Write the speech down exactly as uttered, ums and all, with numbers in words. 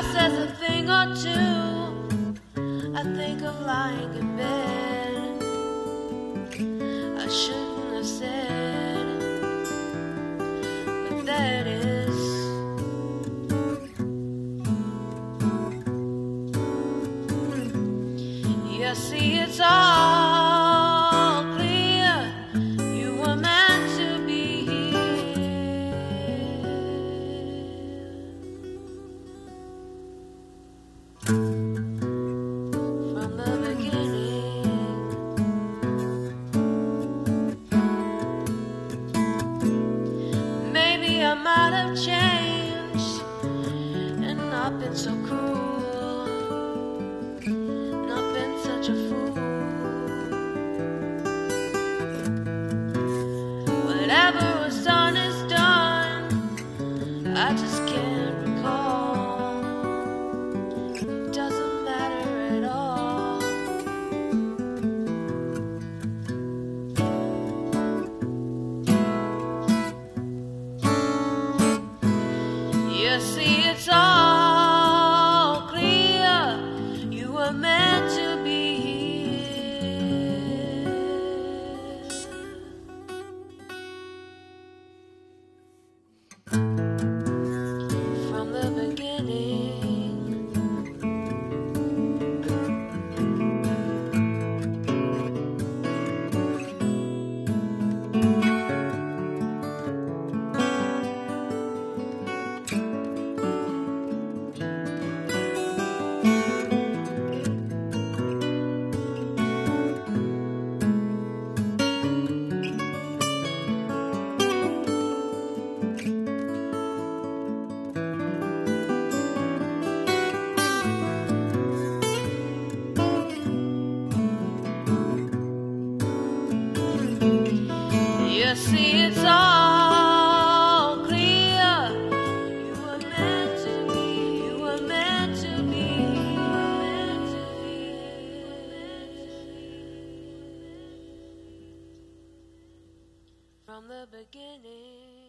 says a thing or two, I think of lying in bed. I shouldn't have said, but that is. You see, it's all clear. You were meant to be here. From the beginning, maybe I might have changed and not been so cruel, not been such a fool. Whatever was done is done, I just can't recall. It doesn't matter at all. You see, it's all clear. You were meant to be here. From the beginning, you see, it's all clear. You were meant to be, you were meant to be, you were meant to be, you were meant to be. From the beginning.